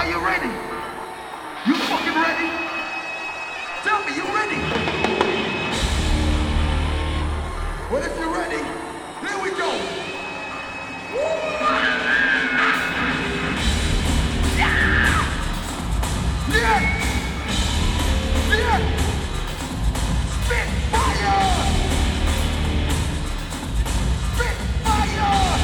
Are you ready? You fucking ready? Tell me you ready? Well, if you're ready, here we go. Yeah! Yeah! Spit fire! Spit fire!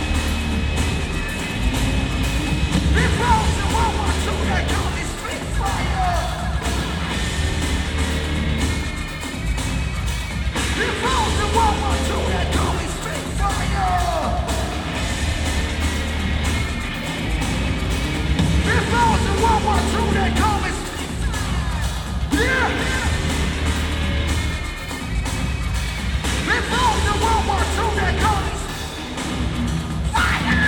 Before the World War II, they call me spit fire! Before the World War II, they call me spit fire! Before the World War II, they call me yeah! Before the World War II, they call me fire!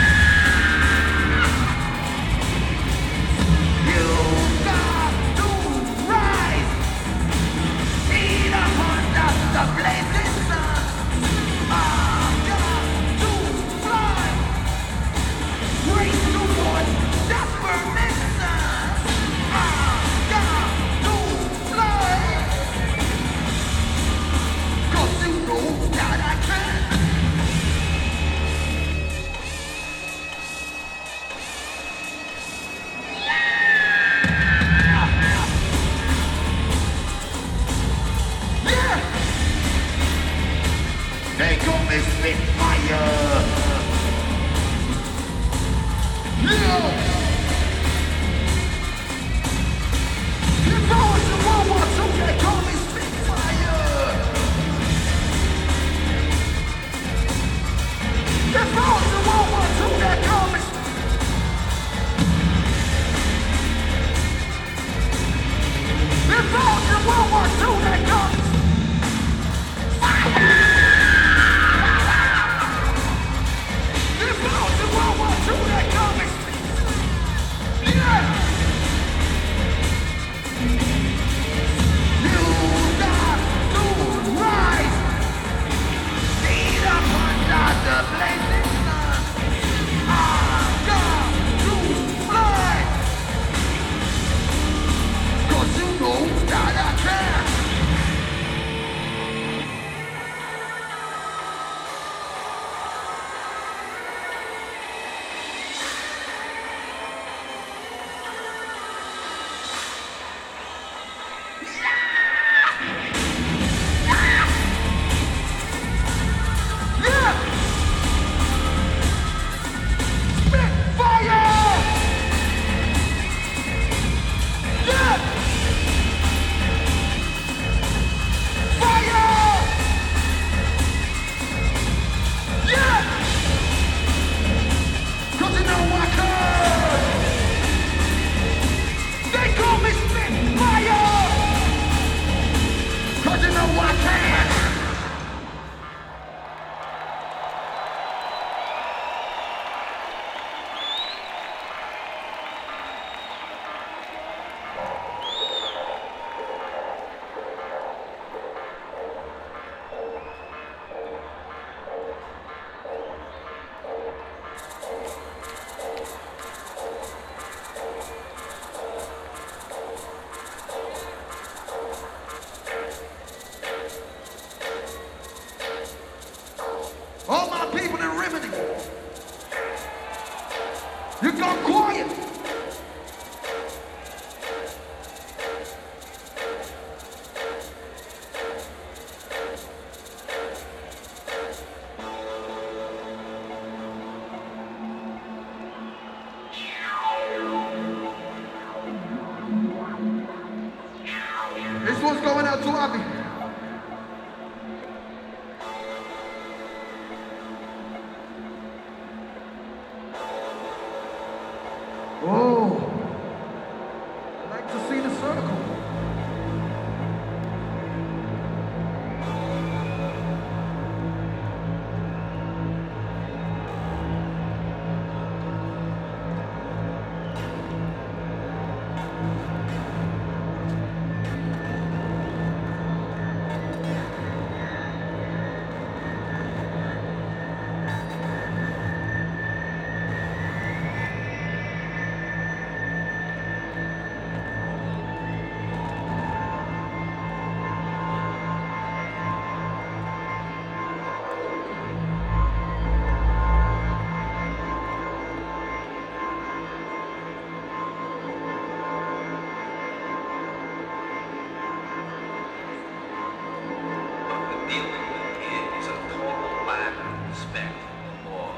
You got to rise! Feet up under the blazing sun! I got to fly! Race towards desperation! I got to fly! 'Cause you know that I can! Yeah! They call me Spitfire! Yeah! If I was in World War II, they call me Spitfire! If I was in World War II, they call me If I was in World War II, they call me If I was in World War II, they call me yeah! You got to rise! Feet up under the blazing sun! I got to fly! 'Cause you know that I can! Yeah! Spitfire! Yeah! Fire! Yeah! 'Cause you know I can! They call me Spitfire! 'Cause you know I can! All my people in Rimini, you got quiet. This one's going out to Abby. Oh, I like to see the circle.